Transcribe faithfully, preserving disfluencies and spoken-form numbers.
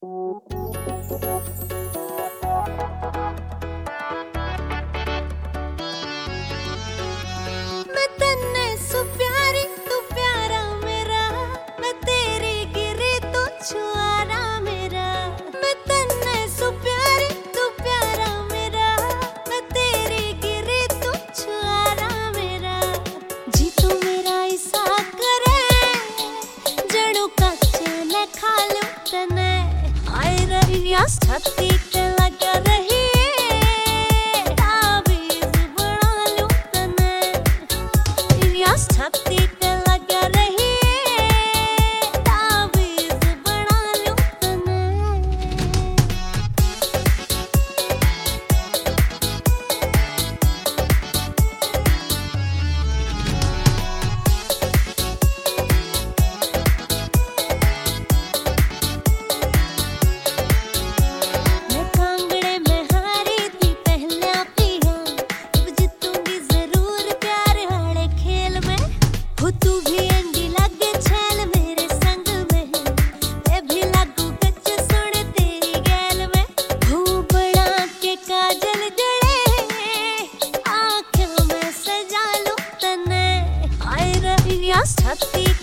मैं तन्ने सु प्यारी तू प्यारा मेरा, मैं तेरी गिरी तू छुआरा मेरा। मैं तन्ने सु प्यारी तू प्यारा मेरा, मैं तेरी गिरी तू छुआरा मेरा। जी तू मेरा ऐसा करे जणू कच्चे ने खा लूं तने। आए रही छाती पे लग रही छाती पे लग रही ताबीज़ बना लूं तने। मैं कांगड़े में हारी थी पहला पिया, अब जीतूंगी जरूर प्यार वाले खेल में। हो तू भी अंडी लगे छैल मेरे संग में, मैं भी लागू कच्च सुन तेरी गैल में। हो बड़ा के काजल जड़े आँखों में सजा लूं तने। आए रही छाती